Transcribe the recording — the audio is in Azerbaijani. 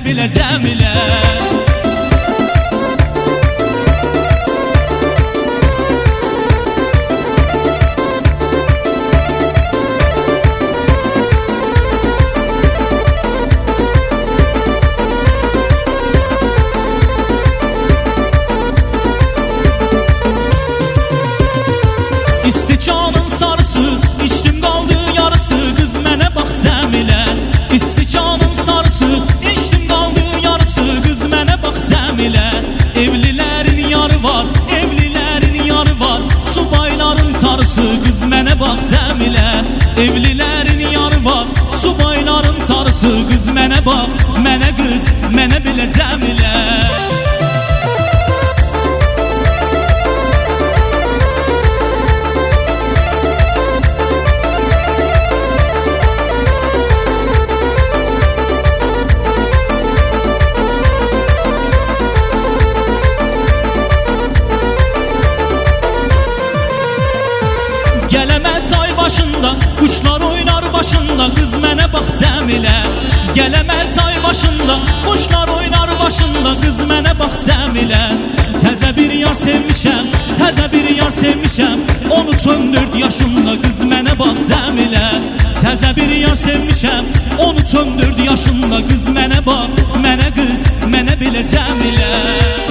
belə Cəmilə. İstikanın sarısı, içdim qaldı yarısı, qız mənə bax Cəmilə. İstikanın sarısı, içdim qaldı yarısı, qız mənə bax Cəmilə. Evlilərin yarı var, evlilərin yarı var, subayların tarısı, qız mənə bax Cəmilə. Evlilərin yarı var, subayların tarısı, qız mənə bax, mənə qız, mənə belə Cəmilə. Gələmə çay başında, quşlar oynar başında, qız mənə bax Cəmilə. Gələmə çay başında, quşlar oynar başında, qız mənə bax Cəmilə. Təzə bir yar sevmişəm, təzə bir yar sevmişəm, 13-14 yaşında, qız mənə bax Cəmilə. Təzə bir yar sevmişəm, 13-14 yaşında, qız mənə bax, mənə qız, mənə belə Cəmilə.